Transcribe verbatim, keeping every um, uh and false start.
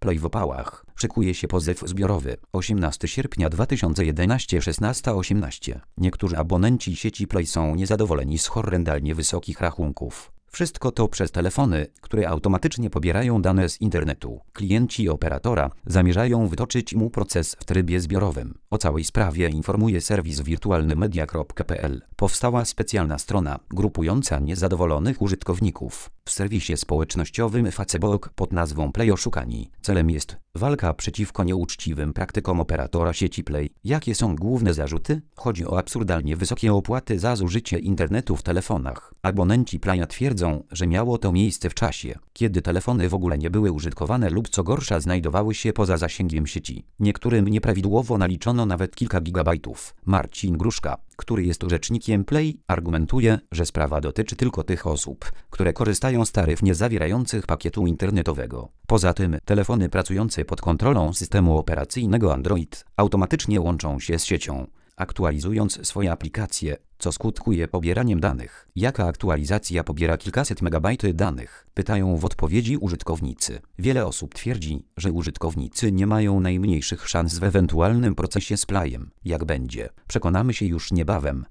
Play w opałach. Szykuje się pozew zbiorowy. osiemnastego sierpnia dwa tysiące jedenastego, szesnasta osiemnaście. Niektórzy abonenci sieci Play są niezadowoleni z horrendalnie wysokich rachunków. Wszystko to przez telefony, które automatycznie pobierają dane z internetu. Klienci operatora zamierzają wytoczyć mu proces w trybie zbiorowym. O całej sprawie informuje serwis wirtualnymedia kropka p l. Powstała specjalna strona grupująca niezadowolonych użytkowników. W serwisie społecznościowym Facebook pod nazwą Play Oszukani. Celem jest walka przeciwko nieuczciwym praktykom operatora sieci Play. Jakie są główne zarzuty? Chodzi o absurdalnie wysokie opłaty za zużycie internetu w telefonach. Abonenci Playa twierdzą, że miało to miejsce w czasie, kiedy telefony w ogóle nie były użytkowane lub co gorsza znajdowały się poza zasięgiem sieci. Niektórym nieprawidłowo naliczono nawet kilka gigabajtów. Marcin Gruszka, który jest rzecznikiem Play, argumentuje, że sprawa dotyczy tylko tych osób, które korzystają z taryf nie zawierających pakietu internetowego. Poza tym telefony pracujące pod kontrolą systemu operacyjnego Android automatycznie łączą się z siecią, aktualizując swoje aplikacje, co skutkuje pobieraniem danych. Jaka aktualizacja pobiera kilkaset megabajtów danych? Pytają w odpowiedzi użytkownicy. Wiele osób twierdzi, że użytkownicy nie mają najmniejszych szans w ewentualnym procesie z Playem. Jak będzie? Przekonamy się już niebawem.